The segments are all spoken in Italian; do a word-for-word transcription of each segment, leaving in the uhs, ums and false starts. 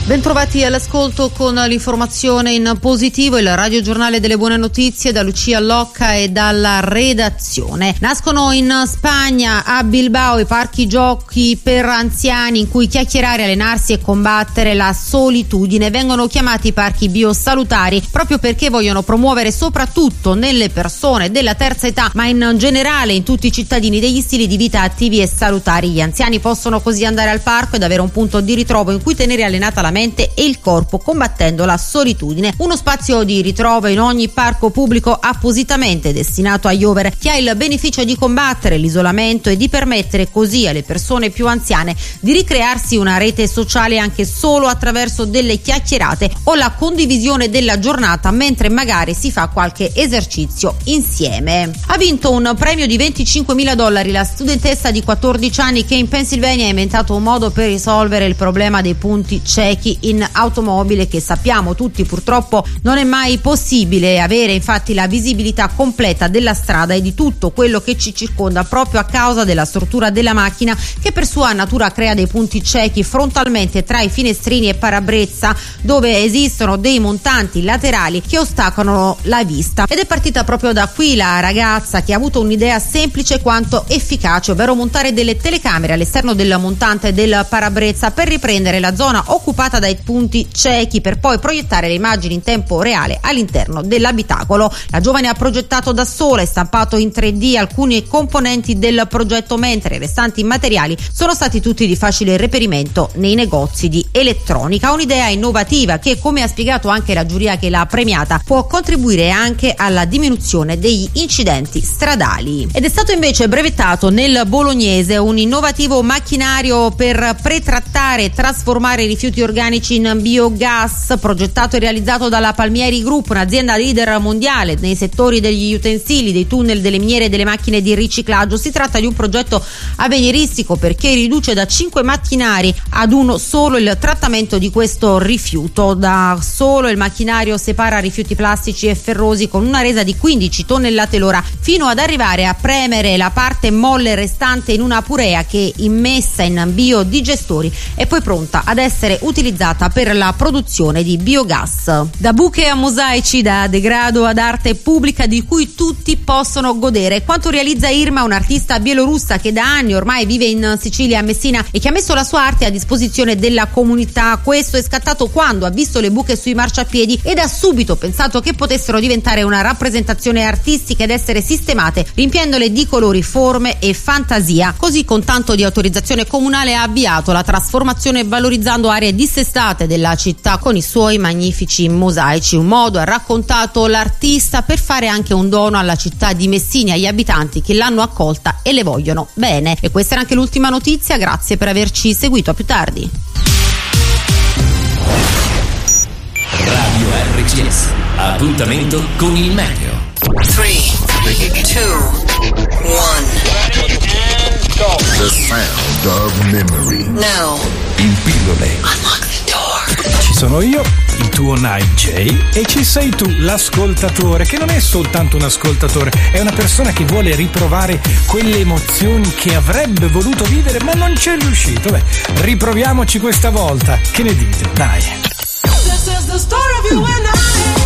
Bentrovati all'ascolto con l'informazione in positivo, il radiogiornale delle buone notizie da Lucia Locca e dalla redazione. Nascono in Spagna, a Bilbao, i parchi giochi per anziani in cui chiacchierare, allenarsi e combattere la solitudine. Vengono chiamati parchi biosalutari proprio perché vogliono promuovere soprattutto nelle persone della terza età, ma in generale in tutti i cittadini, degli stili di vita attivi e salutari. Gli anziani possono così andare al parco ed avere un punto di ritrovo in cui tenere allenata la mente e il corpo, combattendo la solitudine. Uno spazio di ritrovo in ogni parco pubblico appositamente destinato agli over, che ha il beneficio di combattere l'isolamento e di permettere così alle persone più anziane di ricrearsi una rete sociale anche solo attraverso delle chiacchierate o la condivisione della giornata mentre magari si fa qualche esercizio insieme. Ha vinto un premio di venticinquemila dollari la studentessa di quattordici anni che in Pennsylvania ha inventato un modo per risolvere il problema dei punti ciechi in automobile, che sappiamo tutti purtroppo non è mai possibile avere infatti la visibilità completa della strada e di tutto quello che ci circonda proprio a causa della struttura della macchina, che per sua natura crea dei punti ciechi frontalmente tra i finestrini e parabrezza, dove esistono dei montanti laterali che ostacolano la vista. Ed è partita proprio da qui la ragazza, che ha avuto un'idea semplice quanto efficace, ovvero montare delle telecamere all'esterno del montante del parabrezza per riprendere la zona occupata dai punti ciechi, per poi proiettare le immagini in tempo reale all'interno dell'abitacolo. La giovane ha progettato da sola e stampato in tre D alcuni componenti del progetto, mentre i restanti materiali sono stati tutti di facile reperimento nei negozi di elettronica. Un'idea innovativa che, come ha spiegato anche la giuria che l'ha premiata, può contribuire anche alla diminuzione degli incidenti stradali. Ed è stato invece brevettato nel Bolognese un innovativo macchinario per pretrattare e trasformare i rifiuti organici in biogas, progettato e realizzato dalla Palmieri Group, un'azienda leader mondiale nei settori degli utensili, dei tunnel, delle miniere e delle macchine di riciclaggio. Si tratta di un progetto avveniristico perché riduce da cinque macchinari ad uno solo il trattamento di questo rifiuto. Da solo il macchinario separa rifiuti plastici e ferrosi con una resa di quindici tonnellate l'ora, fino ad arrivare a premere la parte molle restante in una purea che, immessa in biodigestori, è poi pronta ad essere utilizzata per la produzione di biogas. Da buche a mosaici, da degrado ad arte pubblica di cui tutti possono godere. Quanto realizza Irma, un'artista bielorussa che da anni ormai vive in Sicilia, a Messina, e che ha messo la sua arte a disposizione della comunità. Questo è scattato quando ha visto le buche sui marciapiedi ed ha subito pensato che potessero diventare una rappresentazione artistica ed essere sistemate, riempiendole di colori, forme e fantasia. Così, con tanto di autorizzazione comunale, ha avviato la trasformazione valorizzando aree dissestate della città con i suoi magnifici mosaici. Un modo, ha raccontato l'artista, per fare anche un dono alla città di Messina e agli abitanti che l'hanno accolta e le vogliono bene. E questa era anche l'ultima notizia, grazie per averci seguito, a più tardi. Radio R G S, appuntamento con il meglio. tre, due, uno. The sound of memory. Now. In pillole. Unlock the door. Ci sono io, il tuo Night J, e ci sei tu, l'ascoltatore, che non è soltanto un ascoltatore, è una persona che vuole riprovare quelle emozioni che avrebbe voluto vivere ma non c'è riuscito. Beh, riproviamoci questa volta. Che ne dite? Dai. This is the story of you and I.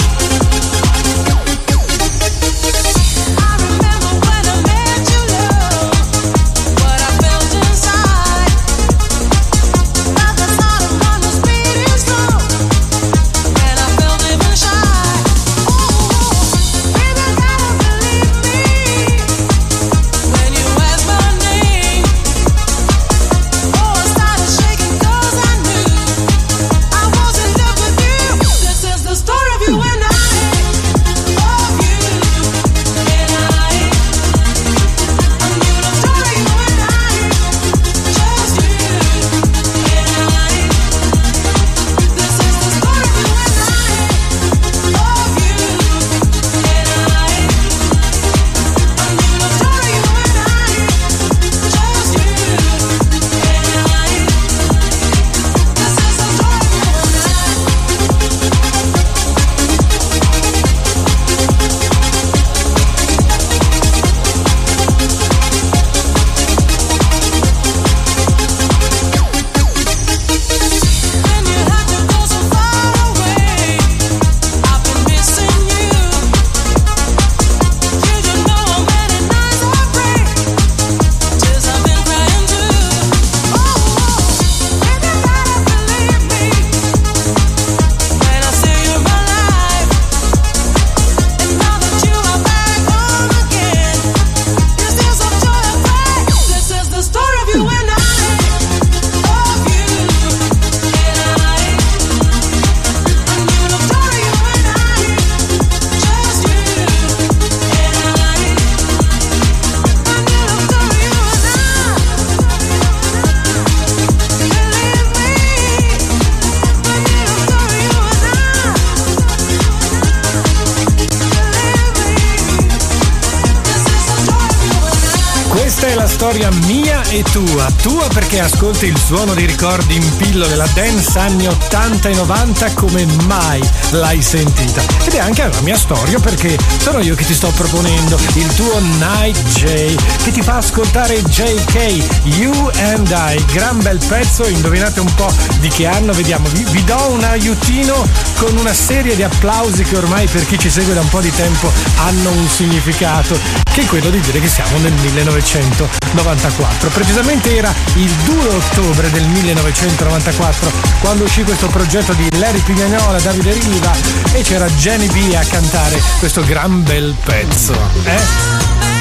I remember when I met you, love. Questa è la storia mia e tua. Tua perché ascolti il suono dei ricordi in pillole, la dance anni ottanta e novanta come mai l'hai sentita. Ed è anche la mia storia perché sono io che ti sto proponendo il tuo Night J, che ti fa ascoltare J K, You and I. Gran bel pezzo, indovinate un po' di che anno, vediamo. Vi, vi do un aiutino con una serie di applausi che ormai per chi ci segue da un po' di tempo hanno un significato, che è quello di dire che siamo nel millenovecentonovantaquattro. Precisamente era il due ottobre del millenovecentonovantaquattro quando uscì questo progetto di Larry Pigagnola, Davide Riva, e c'era Jenny B a cantare questo gran bel pezzo, eh?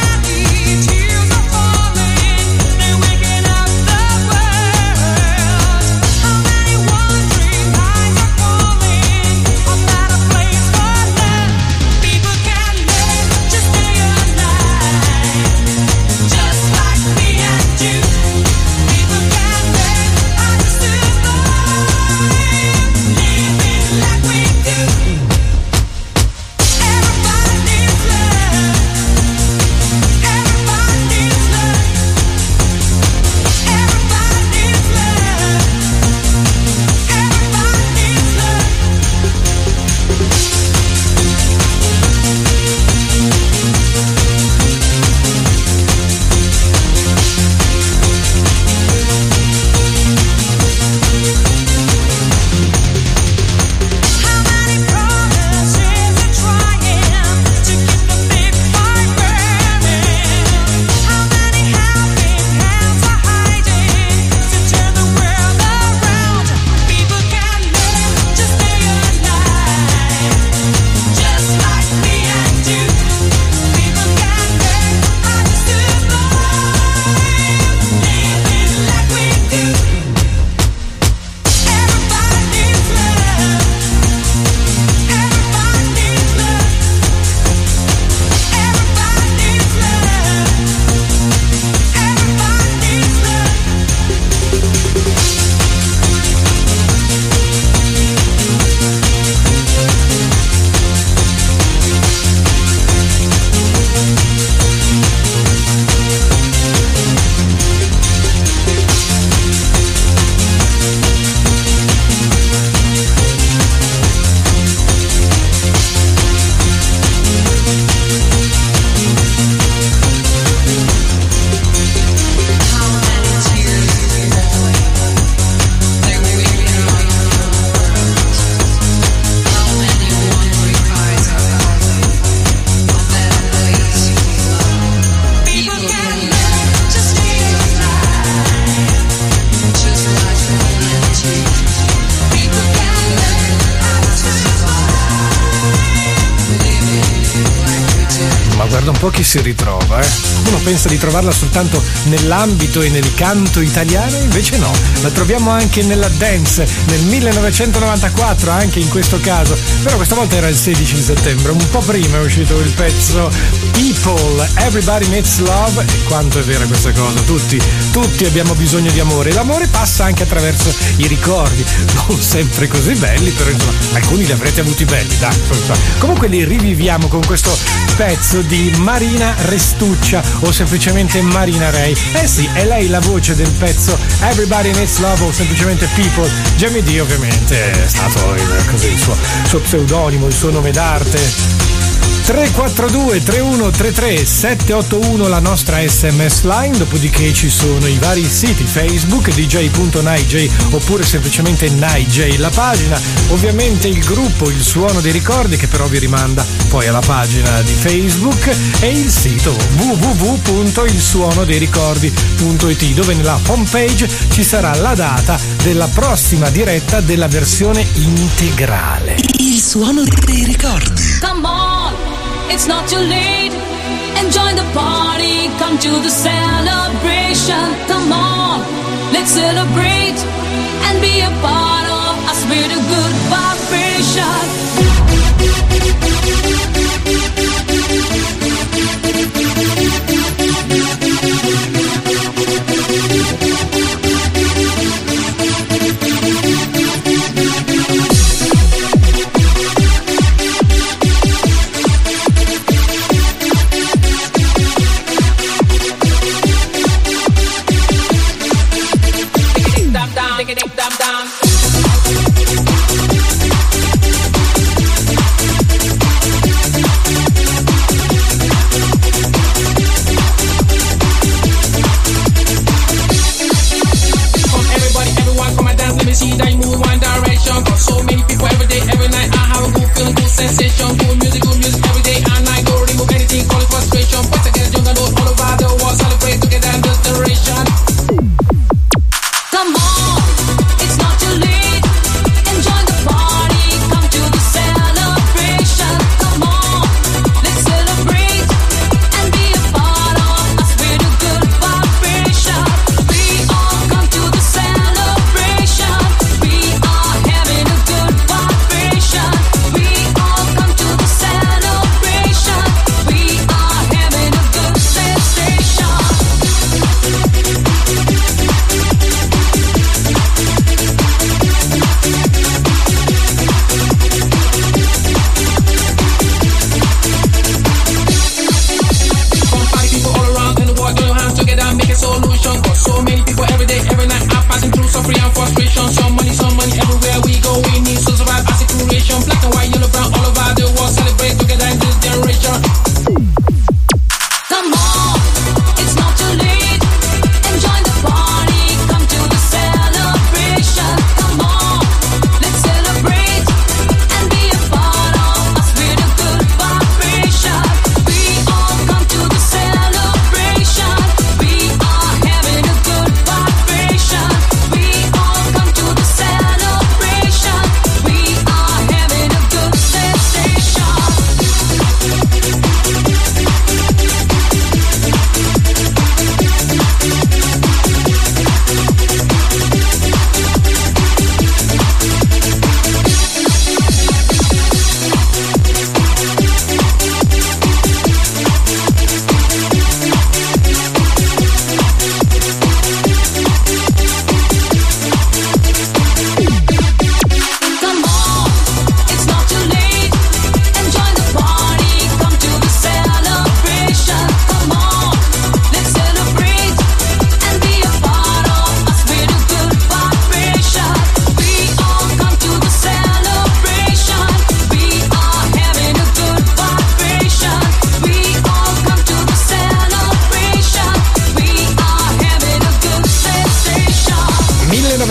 Un po' chi si ritrova, eh? Uno pensa di trovarla soltanto nell'ambito e nel canto italiano, invece no, la troviamo anche nella dance nel millenovecentonovantaquattro, anche in questo caso, però questa volta era il sedici settembre, un po' prima è uscito il pezzo People, Everybody Needs Love. E quanto è vera questa cosa, tutti, tutti abbiamo bisogno di amore, e l'amore passa anche attraverso i ricordi, non sempre così belli, però insomma alcuni li avrete avuti belli, dai, comunque li riviviamo con questo pezzo di Marina Restuccia, o semplicemente Marina Ray. Eh sì, è lei la voce del pezzo Everybody Needs Love, o semplicemente People. Jamie D ovviamente è stato il, così, il suo, suo pseudonimo, il suo nome d'arte. tre quattro due tre uno tre tre sette otto uno la nostra S M S line, dopodiché ci sono i vari siti Facebook d j punto night j oppure semplicemente NightJ la pagina, ovviamente il gruppo Il Suono dei Ricordi, che però vi rimanda poi alla pagina di Facebook, e il sito w w w punto il suono dei ricordi punto i t, dove nella homepage ci sarà la data della prossima diretta della versione integrale. Il Suono dei Ricordi. Come on, it's not too late. Enjoy the party, come to the celebration. Come on, let's celebrate and be a part of a spirit of good vibration.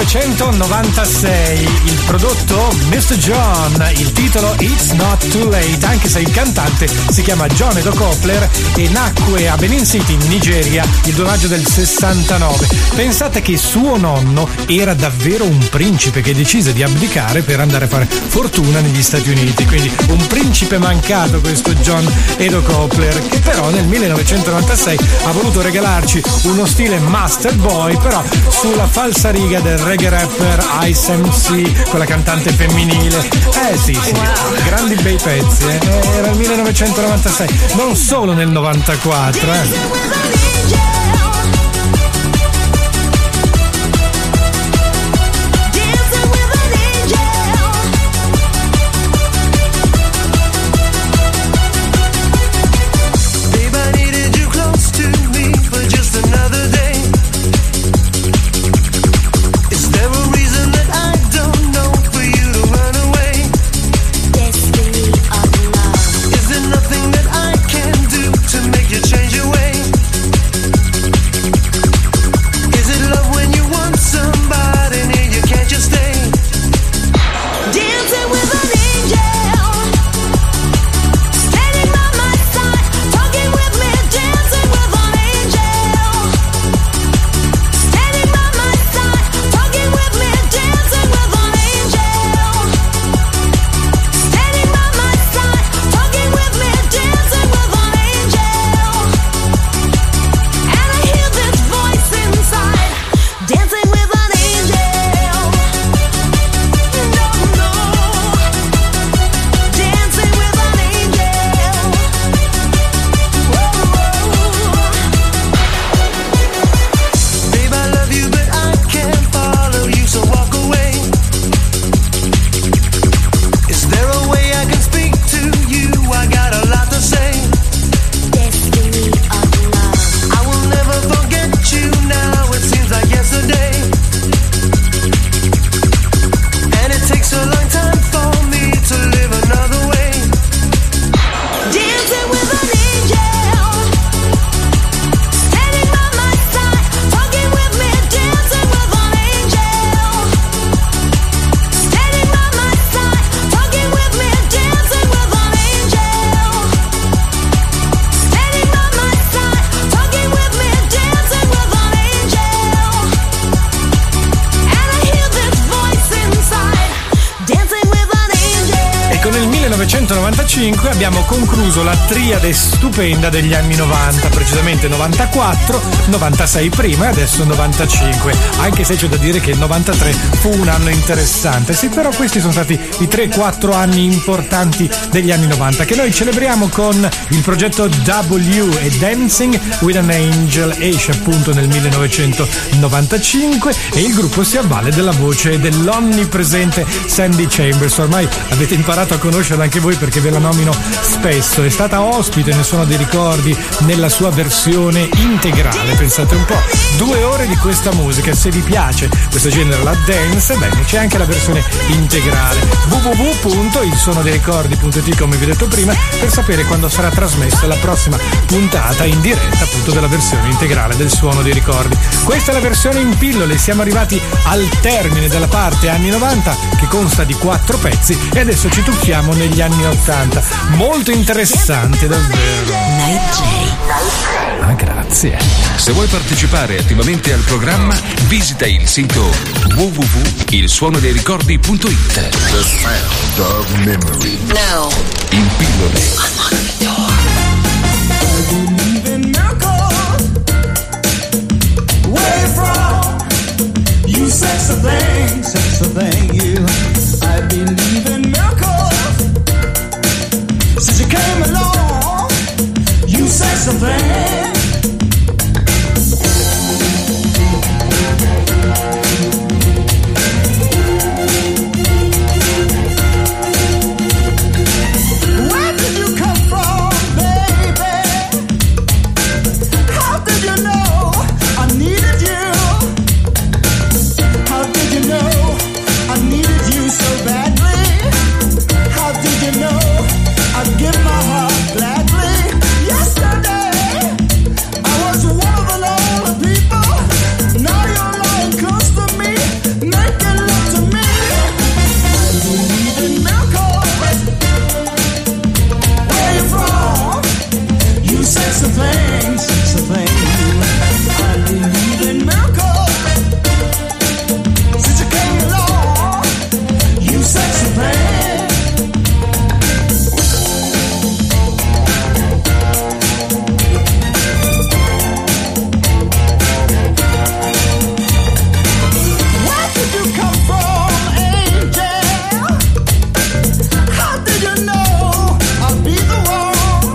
millenovecentonovantasei, il prodotto mister John, il titolo It's Not Too Late, anche se il cantante si chiama John Edo Coupler e nacque a Benin City in Nigeria il due maggio del sessantanove. Pensate che suo nonno era davvero un principe che decise di abdicare per andare a fare fortuna negli Stati Uniti, quindi un principe mancato questo John Edo Coupler, che però nel millenovecentonovantasei ha voluto regalarci uno stile Master Boy, però sulla falsariga del reggae rapper Ice M C, con la cantante femminile. Eh sì, sì, grandi bei pezzi, eh. Era il millenovecentonovantasei, non solo nel novantaquattro, eh. millenovecentonovantacinque abbiamo concluso la triade stupenda degli anni novanta, precisamente novantaquattro, novantasei prima e adesso novantacinque, anche se c'è da dire che il novantatré fu un anno interessante. Sì, però questi sono stati i tre quattro anni importanti degli anni novanta, che noi celebriamo con il progetto W e Dancing with an Angel. Esce appunto nel millenovecentonovantacinque e il gruppo si avvale della voce dell'onnipresente Sandy Chambers. Ormai avete imparato a conoscerla anche voi perché ve la nomino spesso. È stata ospite nel Suono dei Ricordi nella sua versione integrale, pensate un po', due ore di questa musica. Se vi piace questo genere, la dance, bene, c'è anche la versione integrale. w w w punto il suono dei ricordi punto it, come vi ho detto prima, per sapere quando sarà trasmessa la prossima puntata in diretta appunto della versione integrale del Suono dei Ricordi. Questa è la versione in pillole, siamo arrivati al termine della parte anni novanta che consta di quattro pezzi e adesso ci tuffiamo negli anni ottanta. Molto interessante davvero. Night J. Ah, grazie. Se vuoi partecipare attivamente al programma, visita il sito w w w punto il suono dei ricordi punto it. The sound of memory. Now. In pillole. Sex a thing, sex a thing, you. I believe in miracles. Since you came along, you sex a thing. Where did you come from, baby? How did you know I needed you? I needed you so badly. How did you know I'd give my heart gladly? Yesterday sexy thing, sexy thing. I believe in miracles. Since you came along, you sexy thing. Where did you come from, angel? How did you know I'll be the one?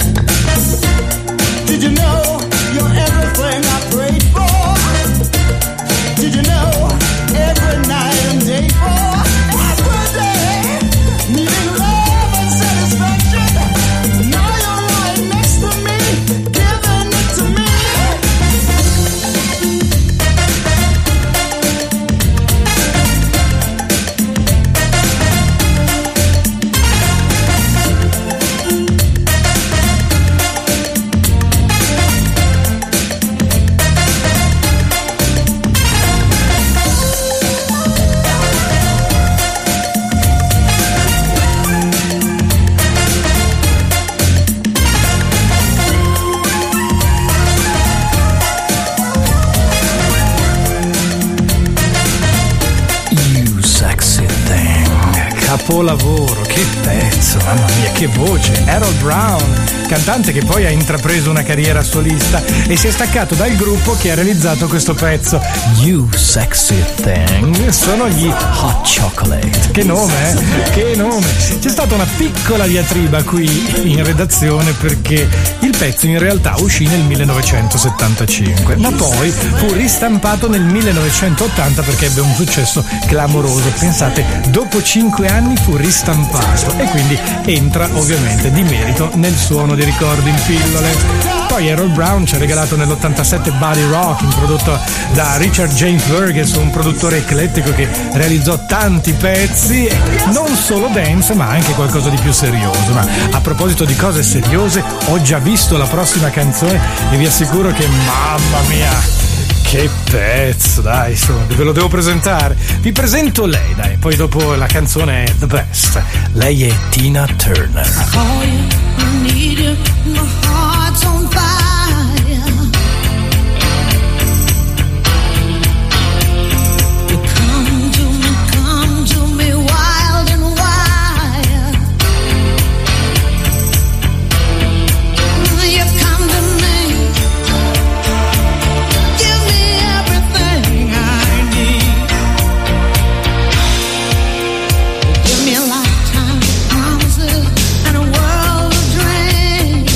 Did you know you're everything I prayed for? Did you know every night and day for? Every day, needing love and satisfaction. Now you're lying next to me, giving it to me. You sexy thing. Capolavoro, che pezzo, mamma mia, che voce. Harold Brown, cantante che poi ha intrapreso una carriera solista e si è staccato dal gruppo che ha realizzato questo pezzo. You sexy thing. Sono gli Hot Chocolate. Che nome, eh? Che nome. C'è stata una piccola diatriba qui in redazione perché il pezzo in realtà uscì nel millenovecentosettantacinque, ma poi fu ristampato nel millenovecentottanta perché ebbe un successo clamoroso. Pensate, dopo cinque anni fu ristampato e quindi entra ovviamente di merito nel suono dei ricordi in pillole. Poi Harold Brown ci ha regalato nell'ottantasette Body Rock, prodotto da Richard James Burgess, un produttore eclettico che realizzò tanti pezzi, non solo dance ma anche qualcosa di più serioso. Ma a proposito di cose seriose, ho già visto la prossima canzone e vi assicuro che mamma mia, che pezzo, dai, insomma, ve lo devo presentare. Vi presento lei, dai, poi dopo la canzone è The Best. Lei è Tina Turner. I call you, I need you, my heart's on fire. You come to me, come to me wild and wild. You come to me, give me everything I need. Give me a lifetime of promises and a world of dreams.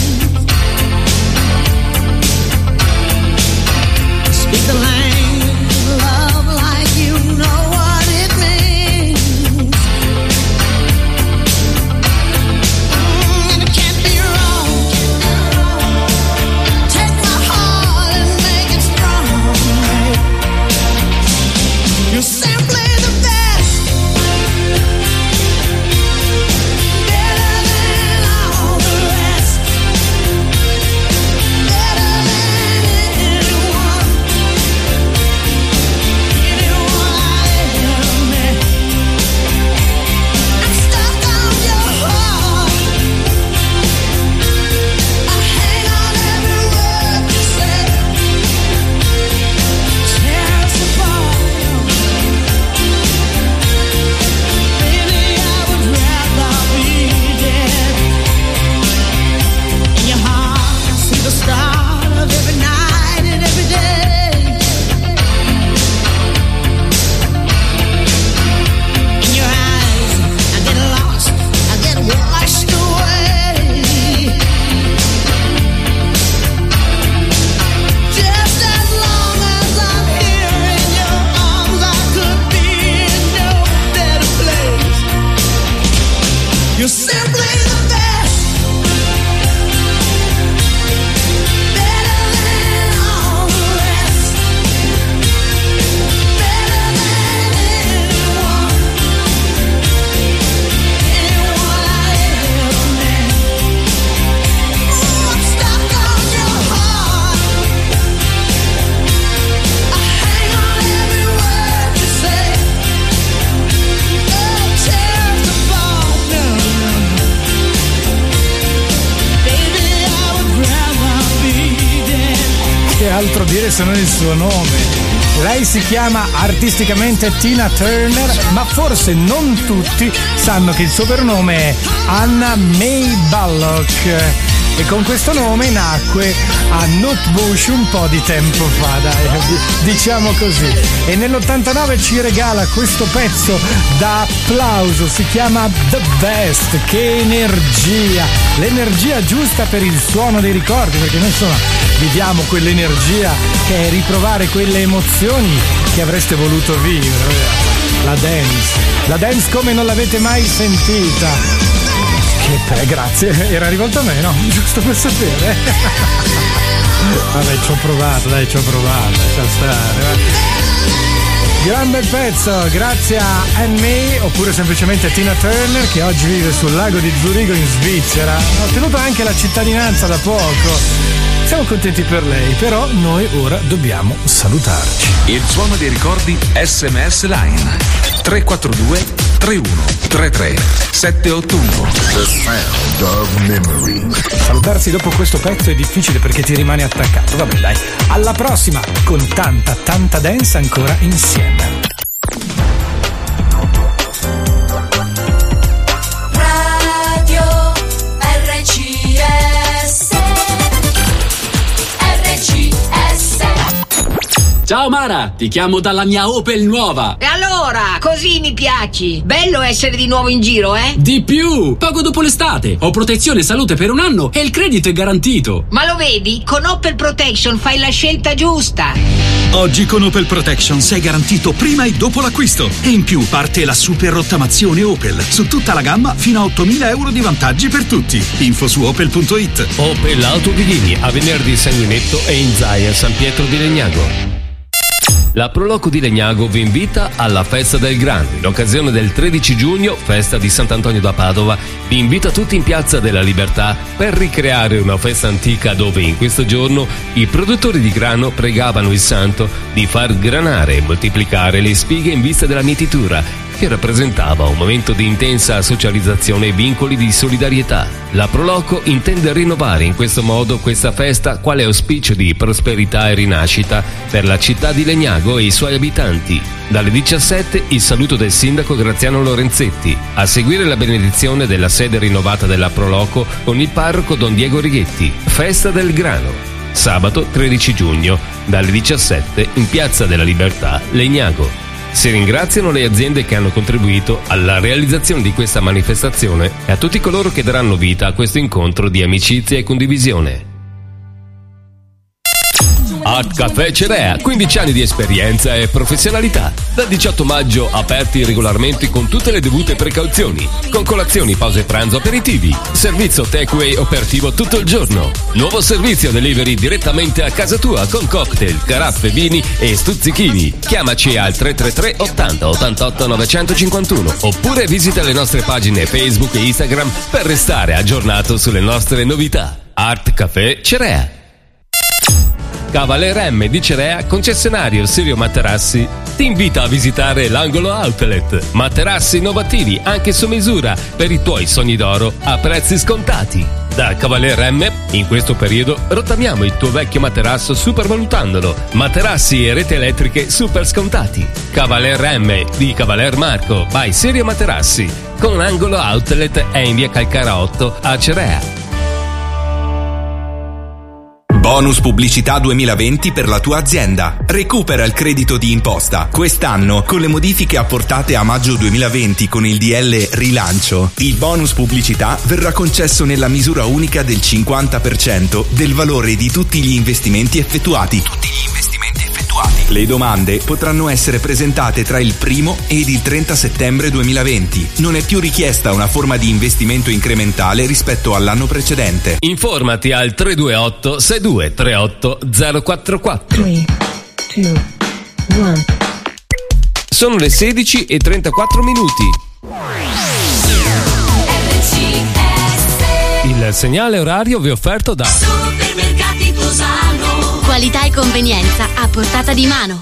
altro dire se non il suo nome. Lei si chiama artisticamente Tina Turner, ma forse non tutti sanno che il suo vero nome è Anna May Bullock. E con questo nome nacque a Nutbush un po' di tempo fa, dai, diciamo così. E nell'ottantanove ci regala questo pezzo da applauso, si chiama The Best. Che energia, l'energia giusta per il suono dei ricordi, perché noi insomma viviamo quell'energia che è riprovare quelle emozioni che avreste voluto vivere. La dance, la dance come non l'avete mai sentita. Che beh, grazie, era rivolto a me, no? Giusto per sapere. Vabbè, ci ho provato, dai, ci ho provato, lascia stare. Va. Gran bel pezzo, grazie a Anne May, oppure semplicemente Tina Turner, che oggi vive sul lago di Zurigo in Svizzera. Ha ottenuto anche la cittadinanza da poco. Siamo contenti per lei, però noi ora dobbiamo salutarci. Il suono dei ricordi S M S Line tre quattro due tre uno tre tre sette otto uno. The sound of memory. Salutarsi dopo questo pezzo è difficile perché ti rimane attaccato. Vabbè, dai, alla prossima con tanta tanta dance ancora insieme. Radio R C S R C S. Ciao Mara, ti chiamo dalla mia Opel nuova. E allora, così mi piaci. Bello essere di nuovo in giro, eh? Di più, poco dopo l'estate. Ho protezione e salute per un anno e il credito è garantito. Ma lo vedi? Con Opel Protection fai la scelta giusta. Oggi con Opel Protection sei garantito prima e dopo l'acquisto. E in più parte la super rottamazione Opel. Su tutta la gamma fino a ottomila euro di vantaggi per tutti. Info su opel punto it. Opel Auto Ghigini, a venerdì Sanguinetto e in Zaia San Pietro di Legnago. La Proloco di Legnago vi invita alla Festa del Grano. In occasione del tredici giugno, festa di Sant'Antonio da Padova, vi invita tutti in Piazza della Libertà per ricreare una festa antica dove in questo giorno i produttori di grano pregavano il santo di far granare e moltiplicare le spighe in vista della mietitura, che rappresentava un momento di intensa socializzazione e vincoli di solidarietà. La Proloco intende rinnovare in questo modo questa festa quale auspicio di prosperità e rinascita per la città di Legnago e i suoi abitanti. Dalle diciassette il saluto del sindaco Graziano Lorenzetti, a seguire la benedizione della sede rinnovata della Proloco con il parroco Don Diego Righetti. Festa del Grano, sabato tredici giugno, dalle diciassette in Piazza della Libertà, Legnago. Si ringraziano le aziende che hanno contribuito alla realizzazione di questa manifestazione e a tutti coloro che daranno vita a questo incontro di amicizia e condivisione. Art Café Cerea, quindici anni di esperienza e professionalità. Dal diciotto maggio aperti regolarmente con tutte le dovute precauzioni, con colazioni, pause pranzo, aperitivi, servizio takeaway operativo tutto il giorno. Nuovo servizio delivery direttamente a casa tua con cocktail, caraffe, vini e stuzzichini. Chiamaci al tre tre tre ottanta ottantotto novecentocinquantuno oppure visita le nostre pagine Facebook e Instagram per restare aggiornato sulle nostre novità. Art Café Cerea. Cavaler M di Cerea, concessionario Sirio Materassi, ti invita a visitare l'Angolo Outlet. Materassi innovativi anche su misura per i tuoi sogni d'oro a prezzi scontati. Da Cavaler M, in questo periodo, rottamiamo il tuo vecchio materasso supervalutandolo. Materassi e rete elettriche super scontati. Cavaler M di Cavaler Marco by Sirio Materassi, con Angolo Outlet è in via Calcara otto a Cerea. Bonus pubblicità duemilaventi per la tua azienda. Recupera il credito di imposta. Quest'anno, con le modifiche apportate a maggio duemilaventi con il D L Rilancio, il bonus pubblicità verrà concesso nella misura unica del cinquanta per cento del valore di tutti gli investimenti effettuati. Tutti gli investimenti effettuati. Le domande potranno essere presentate tra il primo ed il trenta settembre duemilaventi. Non è più richiesta una forma di investimento incrementale rispetto all'anno precedente. Informati al tre due otto sei due tre otto zero quattro quattro. tre, due, uno. Sono le sedici e trentaquattro minuti. Il segnale orario vi è offerto da Supermercati Tosano. Qualità e convenienza a portata di mano.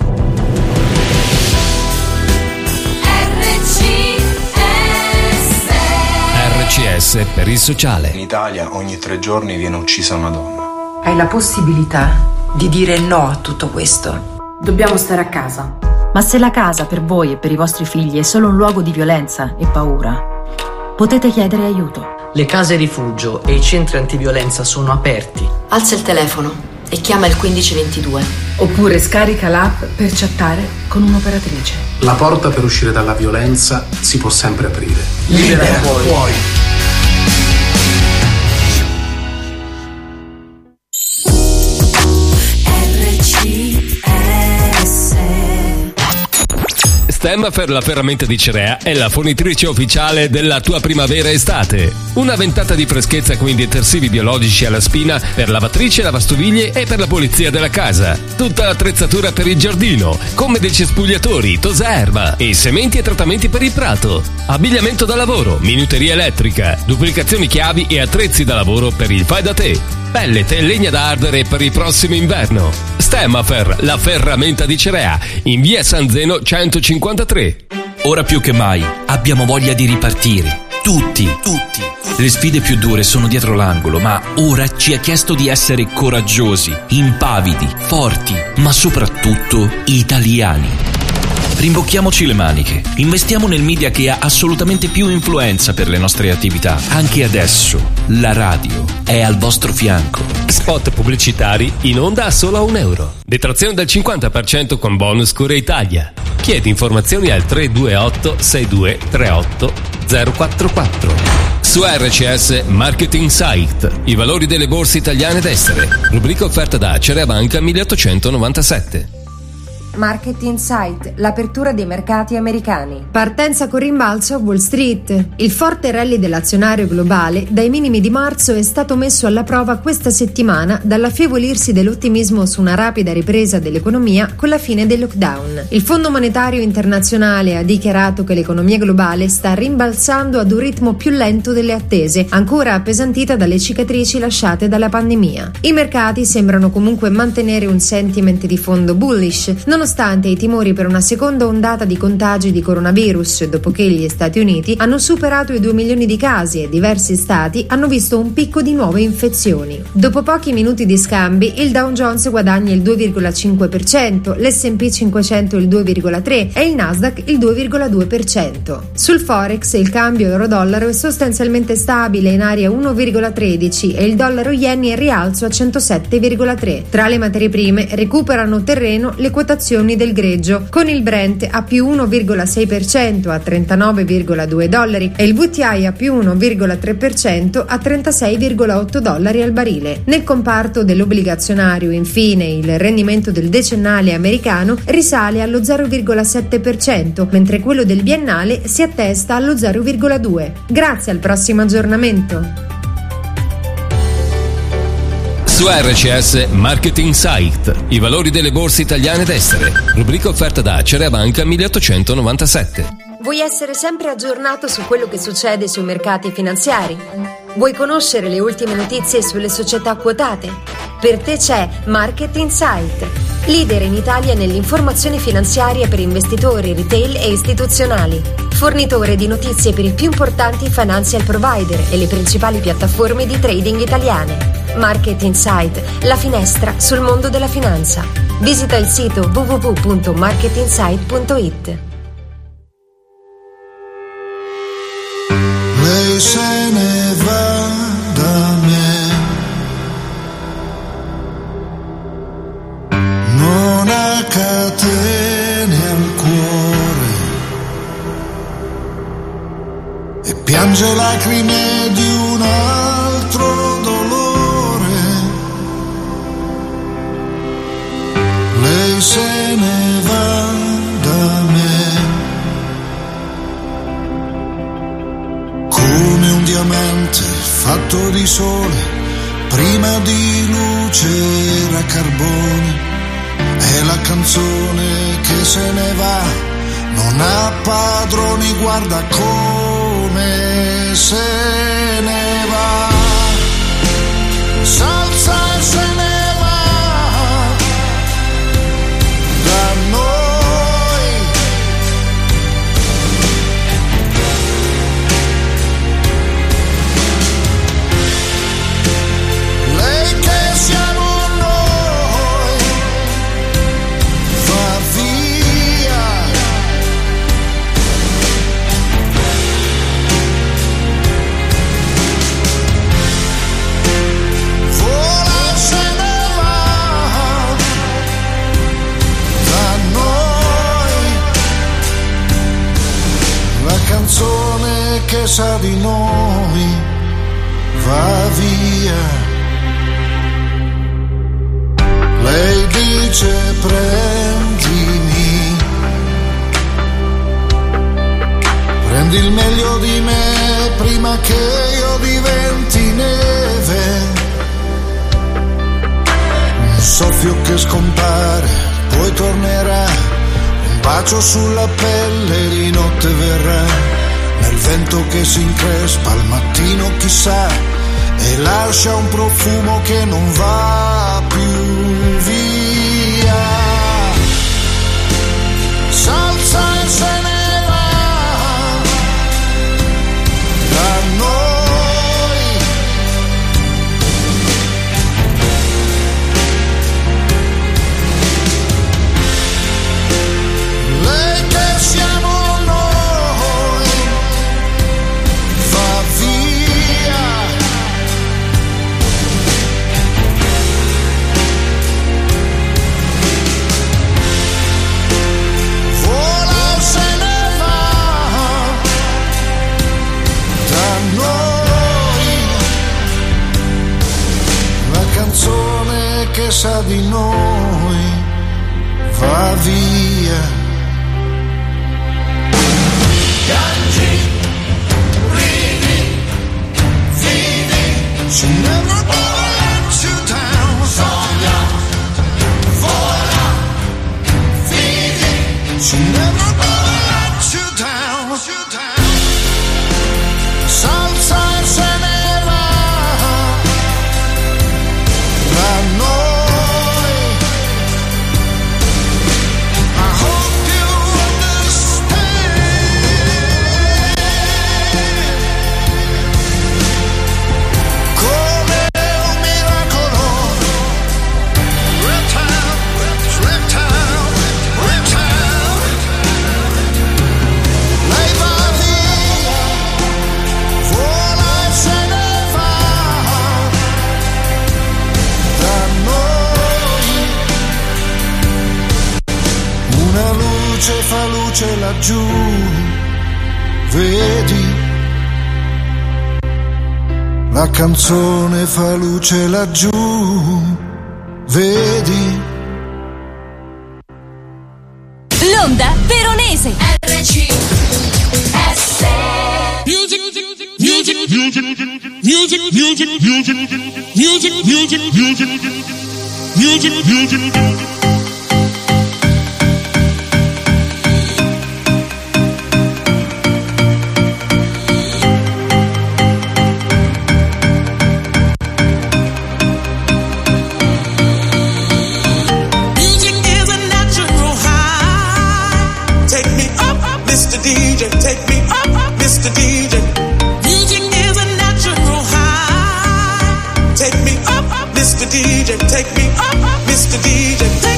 R C S per il sociale. In Italia ogni tre giorni viene uccisa una donna. Hai la possibilità di dire no a tutto questo. Dobbiamo stare a casa. Ma se la casa per voi e per i vostri figli è solo un luogo di violenza e paura, potete chiedere aiuto. Le case rifugio e i centri antiviolenza sono aperti. Alza il telefono e chiama il quindici ventidue. Oppure scarica l'app per chattare con un'operatrice. La porta per uscire dalla violenza si può sempre aprire. Libera, Libera puoi. puoi. Stemmafer, la ferramenta di Cerea, è la fornitrice ufficiale della tua primavera-estate. Una ventata di freschezza con i detersivi biologici alla spina per lavatrice, lavastoviglie e per la pulizia della casa. Tutta l'attrezzatura per il giardino, come dei cespugliatori, tosaerba e sementi e trattamenti per il prato. Abbigliamento da lavoro, minuteria elettrica, duplicazioni chiavi e attrezzi da lavoro per il fai da te. Pellet e legna da ardere per il prossimo inverno. Stemmafer, la ferramenta di Cerea, in via San Zeno centocinquantatré. Ora più che mai abbiamo voglia di ripartire. Tutti, tutti. Le sfide più dure sono dietro l'angolo, ma ora ci è chiesto di essere coraggiosi, impavidi, forti, ma soprattutto italiani. Rimbocchiamoci le maniche, investiamo nel media che ha assolutamente più influenza per le nostre attività. Anche adesso la radio è al vostro fianco. Spot pubblicitari in onda a solo a un euro. Detrazione del cinquanta per cento con bonus Cura Italia. Chiedi informazioni al tre due otto sei due tre otto zero quattro quattro. Su R C S Marketing Site, i valori delle borse italiane ed estere. Rubrica offerta da Cerea Banca milleottocentonovantasette. Market Insight, l'apertura dei mercati americani. Partenza con rimbalzo a Wall Street. Il forte rally dell'azionario globale dai minimi di marzo è stato messo alla prova questa settimana dall'affievolirsi dell'ottimismo su una rapida ripresa dell'economia con la fine del lockdown. Il Fondo Monetario Internazionale ha dichiarato che l'economia globale sta rimbalzando ad un ritmo più lento delle attese, ancora appesantita dalle cicatrici lasciate dalla pandemia. I mercati sembrano comunque mantenere un sentiment di fondo bullish, non nonostante i timori per una seconda ondata di contagi di coronavirus dopo che gli Stati Uniti hanno superato i due milioni di casi e diversi stati hanno visto un picco di nuove infezioni. Dopo pochi minuti di scambi, il Dow Jones guadagna il due virgola cinque per cento, l'S and P cinquecento il due virgola tre per cento e il Nasdaq il due virgola due per cento. Sul Forex il cambio euro-dollaro è sostanzialmente stabile in area uno virgola tredici e il dollaro yen in rialzo a centosette virgola tre. Tra le materie prime recuperano terreno le quotazioni del greggio, con il Brent a più uno virgola sei per cento a trentanove virgola due dollari e il W T I a più uno virgola tre per cento a trentasei virgola otto dollari al barile. Nel comparto dell'obbligazionario, infine, il rendimento del decennale americano risale allo zero virgola sette per cento, mentre quello del biennale si attesta allo zero virgola due per cento. Grazie, al prossimo aggiornamento. Su R C S Marketing Site, i valori delle borse italiane ed estere. Rubrica offerta da Cerea Banca milleottocentonovantasette. Vuoi essere sempre aggiornato su quello che succede sui mercati finanziari? Vuoi conoscere le ultime notizie sulle società quotate? Per te c'è Market Insight, leader in Italia nell'informazione finanziaria per investitori, retail e istituzionali. Fornitore di notizie per i più importanti financial provider e le principali piattaforme di trading italiane. Market Insight, la finestra sul mondo della finanza. Visita il sito w w w punto market insight punto i t. Lei se ne va da me, non ha catene al cuore e piange lacrime di un altro dolore. Lei se ne va da me come un diamante fatto di sole, prima di luce era carbone. È la canzone che se ne va, non ha padroni, guarda come se ne va. S'alza e se ne va da noi. Lei che siamo noi. che sa di noi va via. Lei dice prendimi, prendi il meglio di me prima che io diventi neve. Un soffio che scompare, poi tornerà, un bacio sulla pelle di notte verrà, nel vento che si increspa al mattino chissà, e lascia un profumo che non va più via. S'alza e se ne va da noi. Lei che siamo noi va via. Vola se ne va da noi. La canzone che sa di noi va via. Piangi, ridi, vivi, she never gonna let you down. Sogna, vola, vivi, she never gonna let you down. S'alza e se ne va da noi. I hope you understand. Come un miracolo. Reptile, reptile, reptile. Lei va via, vola e se ne va da noi. Una luce fa luce laggiù, vedi? La canzone fa luce laggiù, vedi? L'onda veronese. R C S. Music, music, music, music, music, music, music, music, music, music. Music is a natural high. Take me up, Mister D J. Take me up, Mister D J. Music is a natural high. Take me up, Mister D J. Take me up, Mister D J.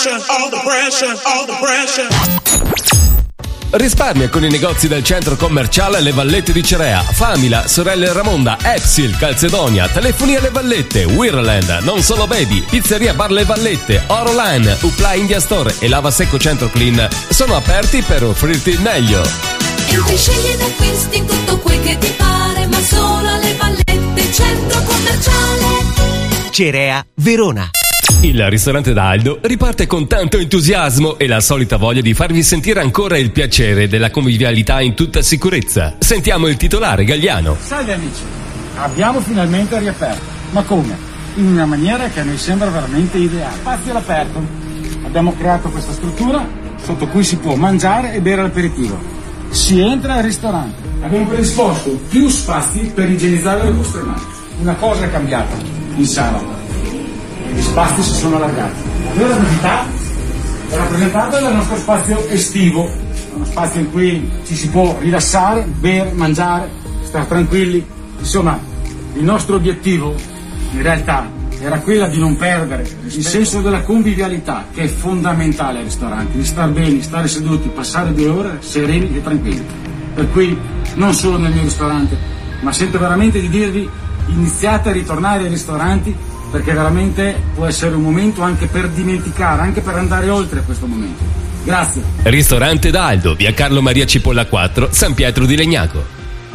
pressure, all the pressure, all the pressure. Risparmia con i negozi del centro commerciale Le Vallette di Cerea, Famila, Sorelle Ramonda, Epsil, Calzedonia, Telefoni alle Vallette, Wirland, Non Solo Baby, Pizzeria Bar Le Vallette, Oroline, Upla India Store e Lava Secco Centro Clean sono aperti per offrirti il meglio. E ti scegli ed acquisti tutto quel che ti pare, ma solo alle Vallette, centro commerciale Cerea, Verona. Il ristorante d'Aldo riparte con tanto entusiasmo e la solita voglia di farvi sentire ancora il piacere della convivialità in tutta sicurezza. Sentiamo il titolare Gagliano. Salve amici, abbiamo finalmente riaperto. Ma come? In una maniera che a noi sembra veramente ideale. Spazio all'aperto. Abbiamo creato questa struttura sotto cui si può mangiare e bere l'aperitivo. Si entra al ristorante. Abbiamo predisposto più spazi per igienizzare le vostre mani. Una cosa è cambiata in sala. Gli spazi si sono allargati. La vera novità è rappresentata dal nostro spazio estivo, uno spazio in cui ci si può rilassare, bere, mangiare, stare tranquilli. Insomma, il nostro obiettivo in realtà era quella di non perdere il senso della convivialità, che è fondamentale ai ristoranti, di star bene, di stare seduti, passare due ore sereni e tranquilli. Per cui non solo nel mio ristorante, ma sento veramente di dirvi: iniziate a ritornare ai ristoranti, perché veramente può essere un momento anche per dimenticare, anche per andare oltre questo momento. Grazie. Ristorante d'Aldo, via Carlo Maria Cipolla quattro, San Pietro di Legnago.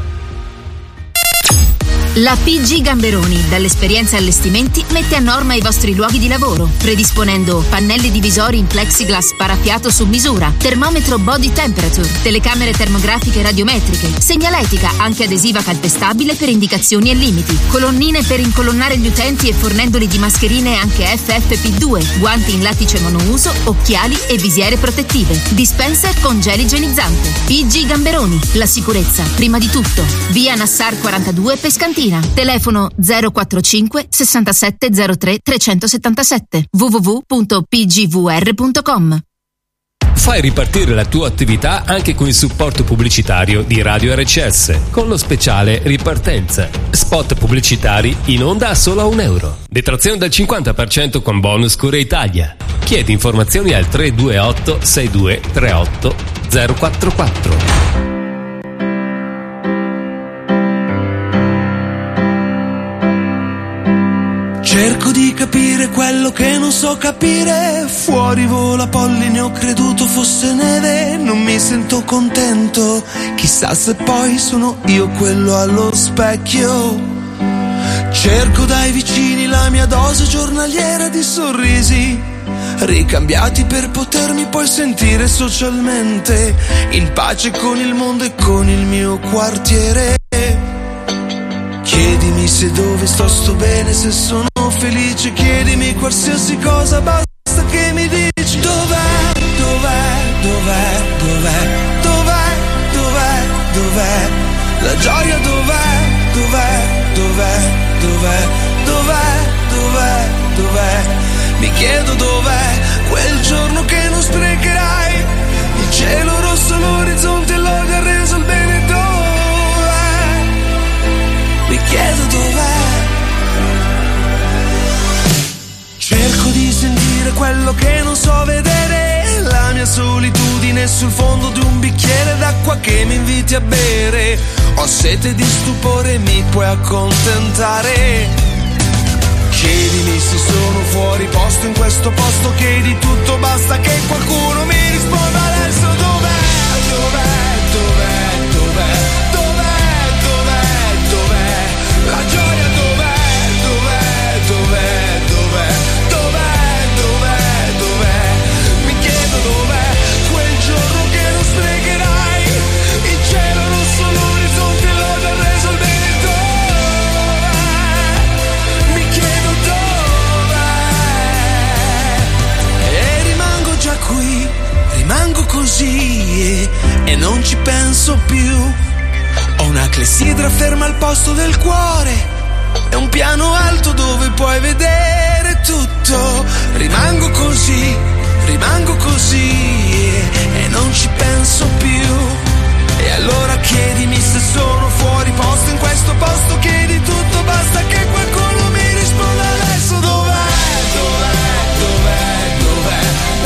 La P G Gamberoni, dall'esperienza allestimenti, mette a norma i vostri luoghi di lavoro, predisponendo pannelli divisori in plexiglass parafiato su misura, termometro body temperature, telecamere termografiche radiometriche, segnaletica anche adesiva calpestabile per indicazioni e limiti, colonnine per incolonnare gli utenti e fornendoli di mascherine anche F F P due, guanti in lattice monouso, occhiali e visiere protettive, dispenser con gel igienizzante. P G Gamberoni, la sicurezza prima di tutto. Via Nassar quarantadue Pescantina. Telefono zero quarantacinque sessantasette zero tre trecentosettantasette w w w punto p g v r punto com. Fai ripartire la tua attività anche con il supporto pubblicitario di Radio R C S con lo speciale Ripartenza. Spot pubblicitari in onda a solo a un euro. Detrazione del cinquanta per cento con bonus Cura Italia. Chiedi informazioni al tre due otto sei due tre otto zero quattro quattro. Cerco di capire quello che non so capire. Fuori vola polline, ho creduto fosse neve. Non mi sento contento, chissà se poi sono io quello allo specchio. Cerco dai vicini la mia dose giornaliera di sorrisi, ricambiati per potermi poi sentire socialmente in pace con il mondo e con il mio quartiere. Chiedimi se dove sto sto bene, se sono felice, chiedimi qualsiasi cosa, basta che mi dici dov'è, dov'è, dov'è, dov'è, dov'è, dov'è, dov'è, la gioia dov'è, dov'è, dov'è, dov'è, dov'è, dov'è, dov'è, mi chiedo dov'è quel giorno che non sprecherai, il cielo rosso, l'orizzonte, l'odio ha reso il bene, dov'è, mi chiedo dov'è. Cerco di sentire quello che non so vedere, la mia solitudine sul fondo di un bicchiere d'acqua che mi inviti a bere. Ho sete di stupore, mi puoi accontentare. Chiedimi se sono fuori posto in questo posto, chiedi tutto, basta che qualcuno mi risponda adesso dov'è, dov'è, dov'è, dov'è, dov'è, dov'è, dov'è, la gioia dov'è, dov'è, dov'è, dov'è, dov'è, dov'è, dov'è, mi chiedo dov'è quel giorno che non sprecherai, il cielo rosso, l'orizzonte, l'odio ha reso il bene, dov'è, mi chiedo dov'è, e rimango già qui, rimango così e, e non ci penso più. Ho una clessidra ferma al posto del cuore e un piano alto dove puoi vedere tutto. Rimango così, rimango così e, e non ci penso più. E allora chiedimi se sono fuori posto in questo posto, chiedi tutto, basta che qualcuno mi risponda adesso dov'è, dov'è, dov'è, dov'è,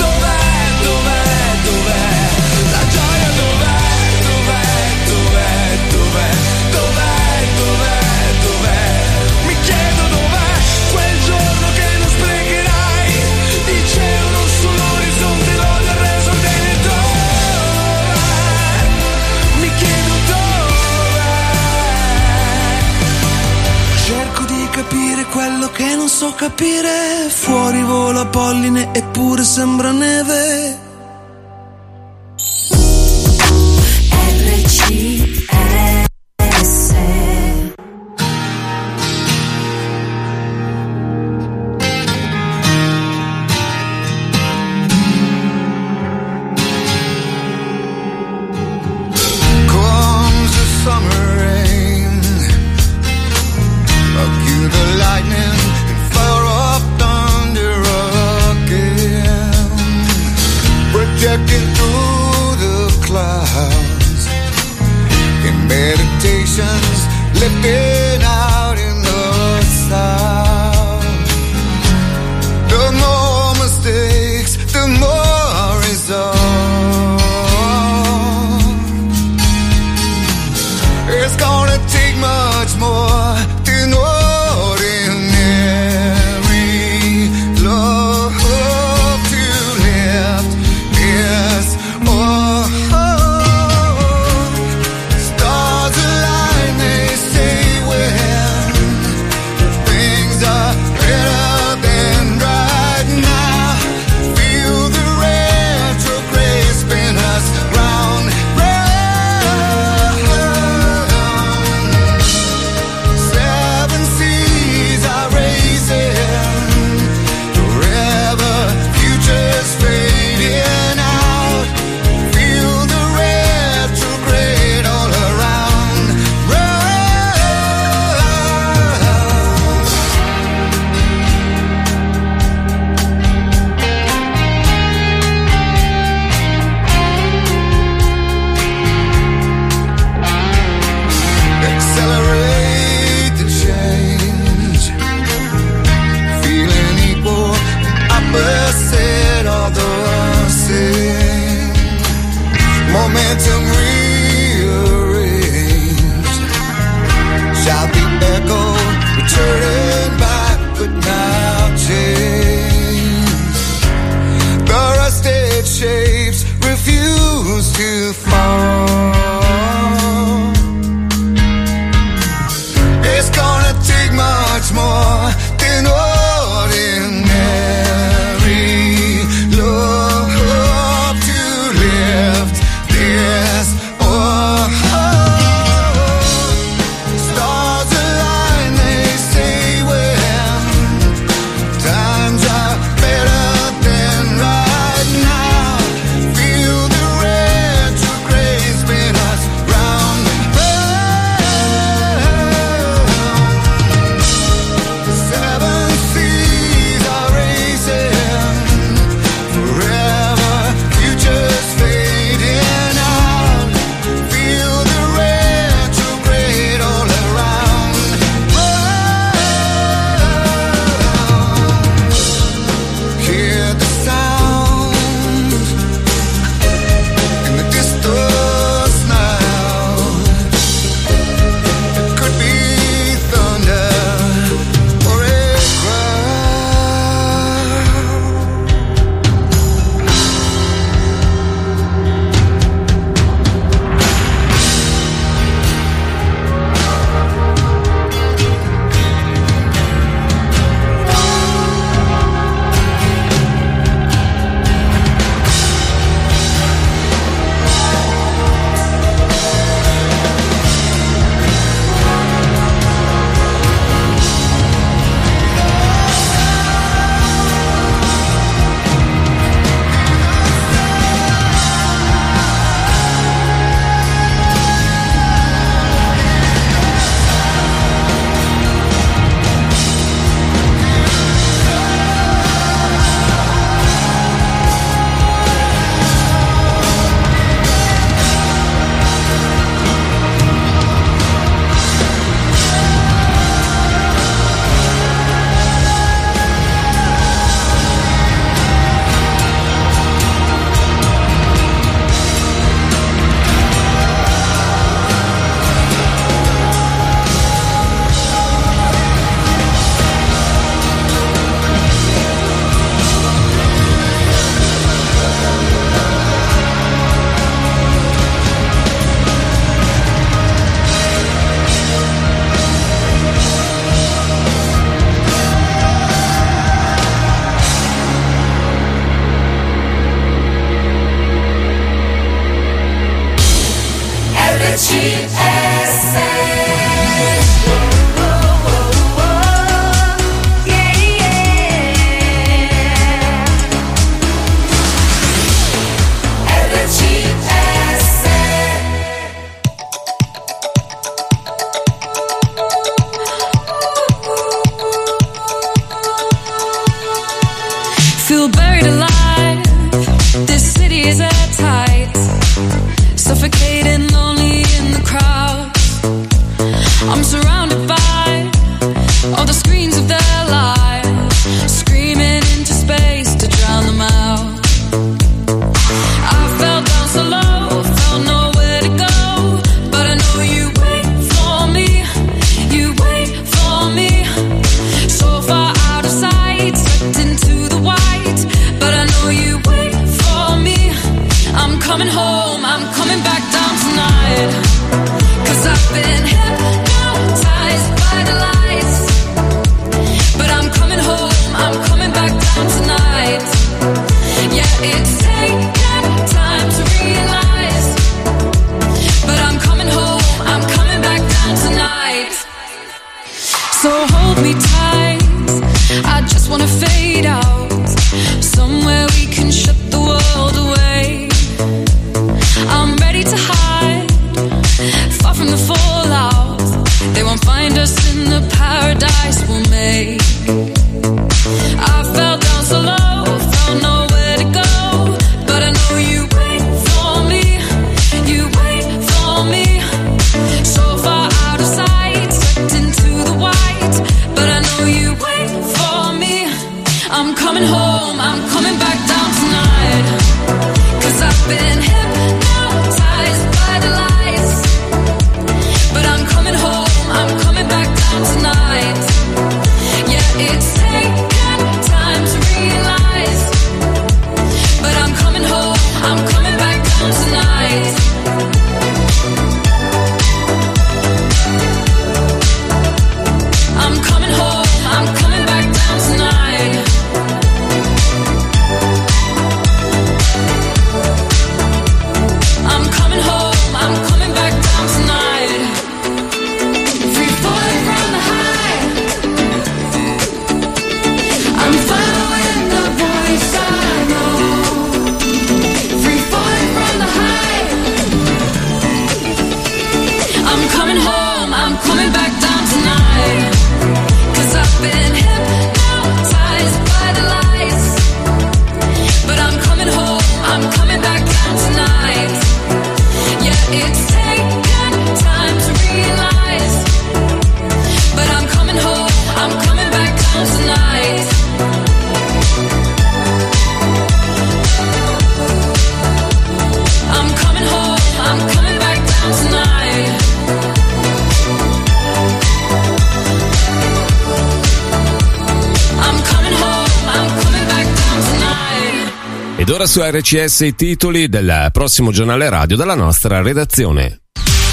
capire quello che non so capire. Fuori vola polline eppure sembra neve. R C S Comes the summer rain, I'll cue the lightning and fire up thunder again, projecting through the clouds in meditations, lifting out in the sound. The more mistakes, the more resolve. It's gonna take much more than ordinary love to lift this world. Stars align, they say, when things are better than right now. Feel the retrograde spin us round, round. Seven seas are raising, forever futures fading out. Feel the retrograde all around, round. Accelerate the change, feeling equal, opposite of the same. Momentum rearranged, shout the echo, returning back, but now changed. The rusted shapes refuse to fall. It's gonna take much more than ordinary love to lift this world. Stars align, they say, Feel buried alive. This city is airtight. Suffocating, lonely in the crowd. I'm surrounded by all the screens of their lives, screaming into space to drown them out. I fell down so low, felt nowhere to go, but I know you wait for me, you wait for me. So far out of sight, sucked into the white, but I know you wait for me. I'm coming home, I'm coming back down tonight, 'cause I've been hypnotized by the lights. But I'm coming home, I'm coming back down tonight. Yeah, it's taken time to realize, but I'm coming home, I'm coming back down tonight. So hold me tight, I just wanna fade out, somewhere we can shut the world away. I'm ready to hide, far from the fallout. They won't find us in the paradise we'll make. I fell down so low, found nowhere to go, but I know you wait for me, you wait for me. So far out of sight, sucked into the white, but I know you wait for me. I'm coming home, I'm coming back down tonight, 'cause I've been hypnotized by the lights. But I'm coming home, I'm coming back down tonight. Yeah, it's taken time to realize, but I'm coming home, I'm coming back down tonight. I'm coming home, I'm coming back down tonight. I'm coming home, I'm coming back down tonight. Free falling from the high, I'm following the voice I know. Free falling from the high, I'm coming home, I'm coming back down tonight, 'cause I've been hypnotized by the lights. But I'm coming home, I'm coming back down tonight. Yeah, it's taken time to realize, but I'm coming home, I'm coming back down tonight. I'm coming home, I'm coming back down tonight. I'm coming home, I'm coming back down tonight. Ed ora su R C S i titoli del prossimo giornale radio dalla nostra redazione.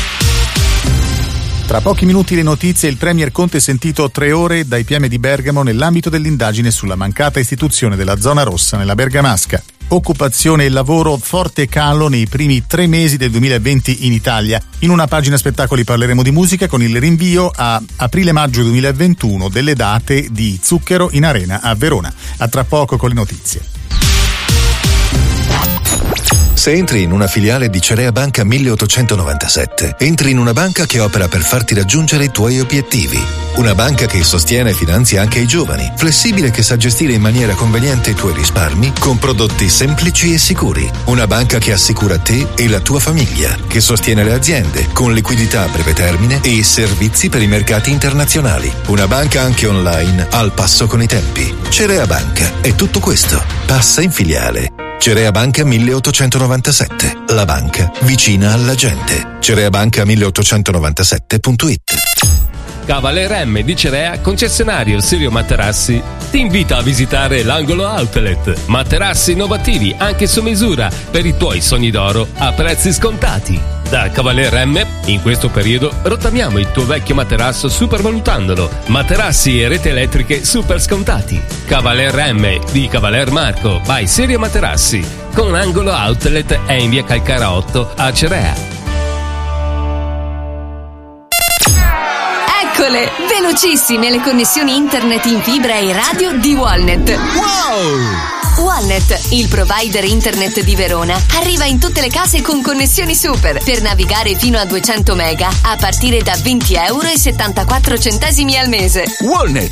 Tra pochi minuti le notizie. Il premier Conte sentito tre ore dai P M di Bergamo nell'ambito dell'indagine sulla mancata istituzione della zona rossa nella Bergamasca. Occupazione e lavoro, forte calo nei primi tre mesi del duemilaventi in Italia. In una pagina spettacoli parleremo di musica con il rinvio a aprile-maggio duemilaventuno delle date di Zucchero in Arena a Verona. A tra poco con le notizie. Se entri in una filiale di Cerea Banca milleottocentonovantasette, entri in una banca che opera per farti raggiungere i tuoi obiettivi. Una banca che sostiene e finanzia anche i giovani, flessibile che sa gestire in maniera conveniente i tuoi risparmi con prodotti semplici e sicuri. Una banca che assicura te e la tua famiglia, che sostiene le aziende con liquidità a breve termine e servizi per i mercati internazionali. Una banca anche online al passo con i tempi. Cerea Banca è tutto questo. Passa in filiale. Cerea Banca milleottocentonovantasette, la banca vicina alla gente. cereabanca milleottocentonovantasette punto it. Cavalier M di Cerea, concessionario Sirio Materassi, ti invita a visitare l'angolo Outlet. Materassi innovativi anche su misura per i tuoi sogni d'oro a prezzi scontati. Da Cavalier M, in questo periodo, rottamiamo il tuo vecchio materasso supervalutandolo. Materassi e rete elettriche super scontati. Cavalier M di Cavalier Marco by Sirio Materassi, con angolo Outlet è in via Calcara otto a Cerea. piccole, velocissime le connessioni internet in fibra e radio di Walnet. Wow! Walnet, il provider internet di Verona, arriva in tutte le case con connessioni super per navigare fino a duecento mega a partire da venti euro e settantaquattro centesimi al mese. Walnet,